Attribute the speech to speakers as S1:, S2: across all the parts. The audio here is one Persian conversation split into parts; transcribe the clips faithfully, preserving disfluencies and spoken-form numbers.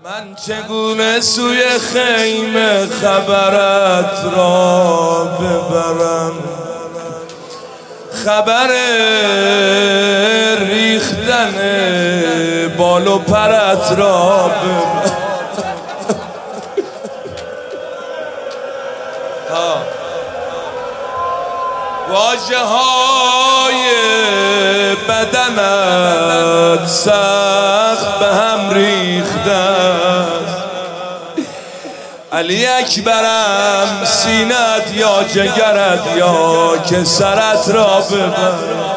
S1: من چگونه سوی خیمه خبرت را ببرم، خبر ریختن بال و پرت را ببرم. واژه های بدنت سخت به هم ریخته، علی اکبرم سینت یا جگرت یا که سرت را ببرم.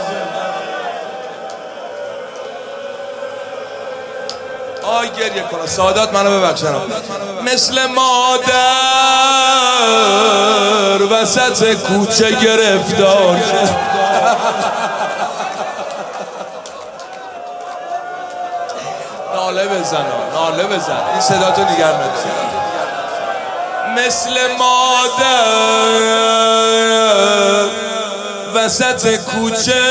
S1: آی گریه کنم، سعادت منو ببخشن. مثل مادر وسط کوچه گرفتار ناله بزن، ناله بزن، این صدا تو دیگر نداری. مثل مادر وسط کوچه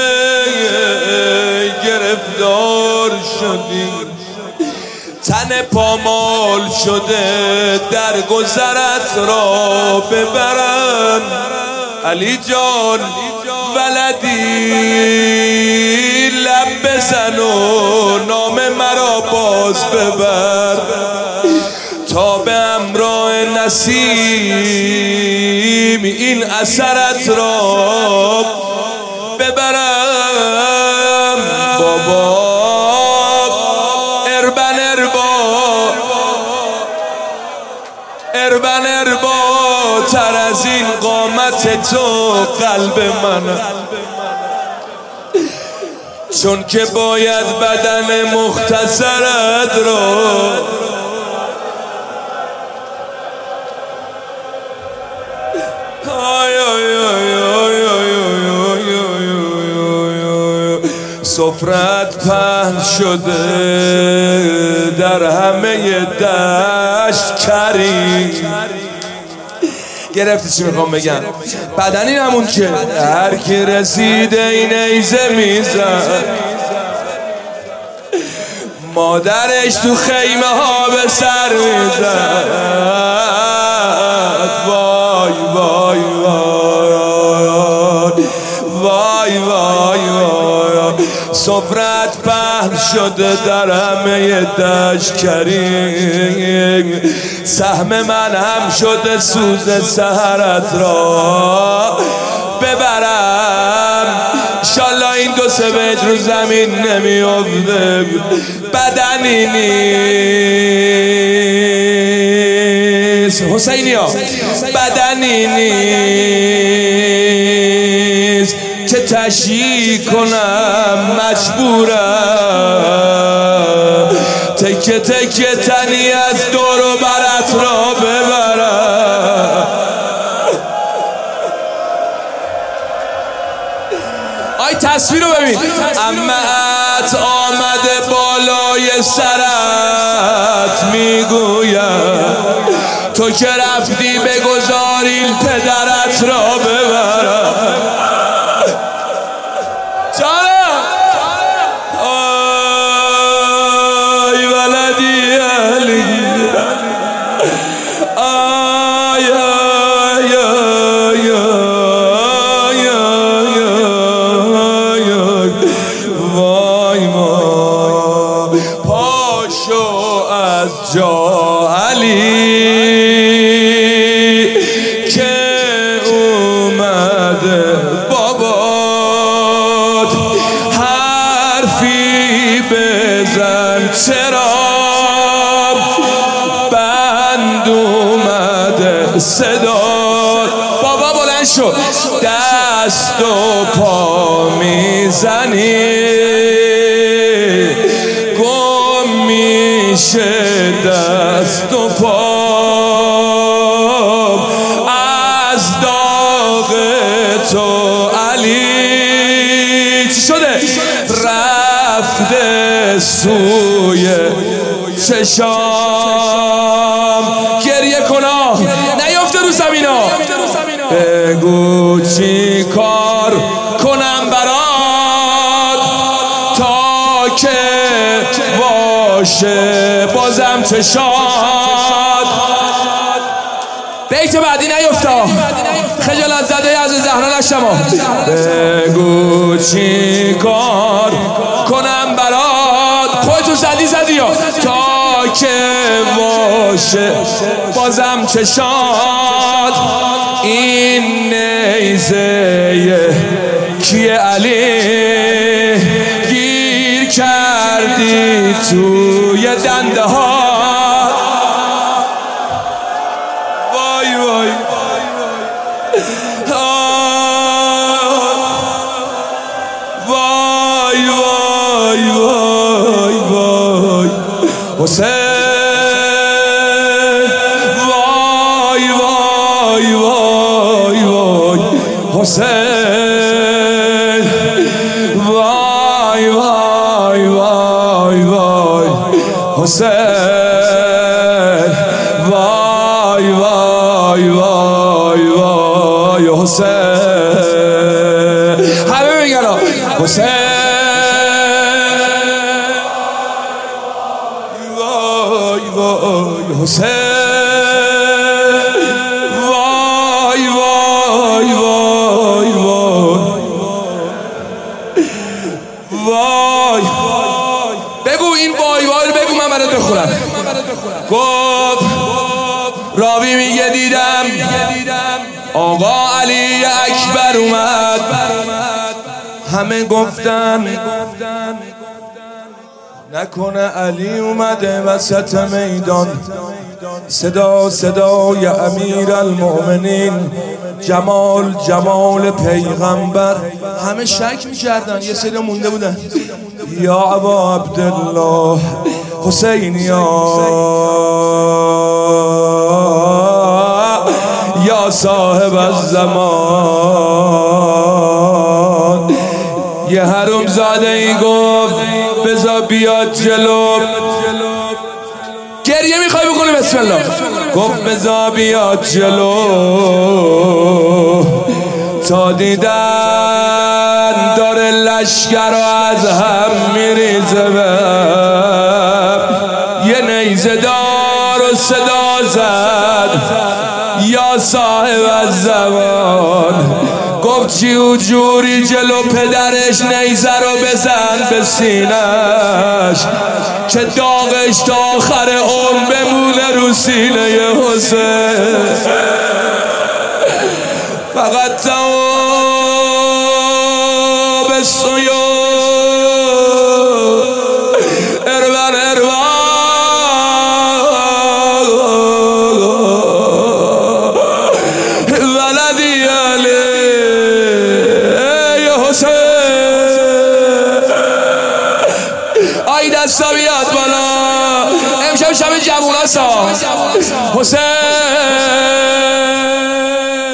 S1: گرفتار شدی، تن پامال شده در گذرت را ببرن. علی جان ولدی لب بزن و نام مرا باز ببر، تا به همراه نسیم این اثرت را ببرم. بابا اربن اربا اربن اربا تر از این قامت تو قلب من، چون که باید بدن مختصرت را سفرت پهن شده در همه دشت کریم. گرفتی چی میخوام بگم؟ بدنی نمون که هر کی رسیده این ایزه میزن، مادرش تو خیمه ها به سر میزن. وای وای وای وای وای وای سفرت پهن شده در همه دشت کریم، سهم من هم شده سوز سحرت را ببرم. انشالله این دو سه بیت رو زمین نمیافته. بدنی نیست حسینی ها، بدنی نیست که تشییع کنم، مجبورم تکه تکه تنی از دور و برت را ببرم. آی تصویر رو ببین، عمه‌ات آمده بالای سرت میگویم تو که رفتی بگذاری پدرت را ببرم. جانم آی ولدی علی، آی آی آی آی آی وای ما پاشو از جا علی که اومده بابات، حرفی بزن چرا بند اومده صدا. بابا بلند شو، دست و پا میزنی گم میشه دست و پا از داغ تو علی. چی شده؟ رفته سوی چشام. گریه کنا نیافته رو زمین ها، بگو چی کار کنم برات تا که باشه بازم چشم چشات. بیت بعدی نیفتا خجالت زده از زهرا نشما. بگو چی کار کنم برات، خودتو زدی زدی یا تا که باشه بازم چشات. این نیزه کیه علی گیر کردی توی دنده ها. وای وای وای وای وای وای حسین. وای وای وای وای حسین. وای وای وای وای حسین. وای وای وای وای حسین. همه میگن حسین. وای وای حسین. وای وای وای وای وای. بگو این وای وای رو بگو من برات بخورم. گفت راوی میگه دیدم آقا علی اکبر اومد. همه گفتن نکنه علی اومده وسط میدان. صدا صدای امیر المؤمنین، جمال جمال پیغمبر. همه شک میکردن، یه سری مونده بودن. یا ابا عبدالله حسین یا یا صاحب الزمان. یه حروم زاده ای گفت بذار بیاد جلو. گریه میخوای بکنی بسم الله. گفت بذار بیاد جلو تا دیدن داره لشکر رو از هم میریزه. یه نیزه دار و صدا زد یا صاحب الزمان. گفت چی و جوری جلو پدرش نیزه رو بزن به سینش که داغش تا آخر عمر بمونه رو سینه حسین. فقط تواب السیوف ارور ارور ولدی علی حسین. آی دستا بیاد بالا امشب شب جووناسا. حسین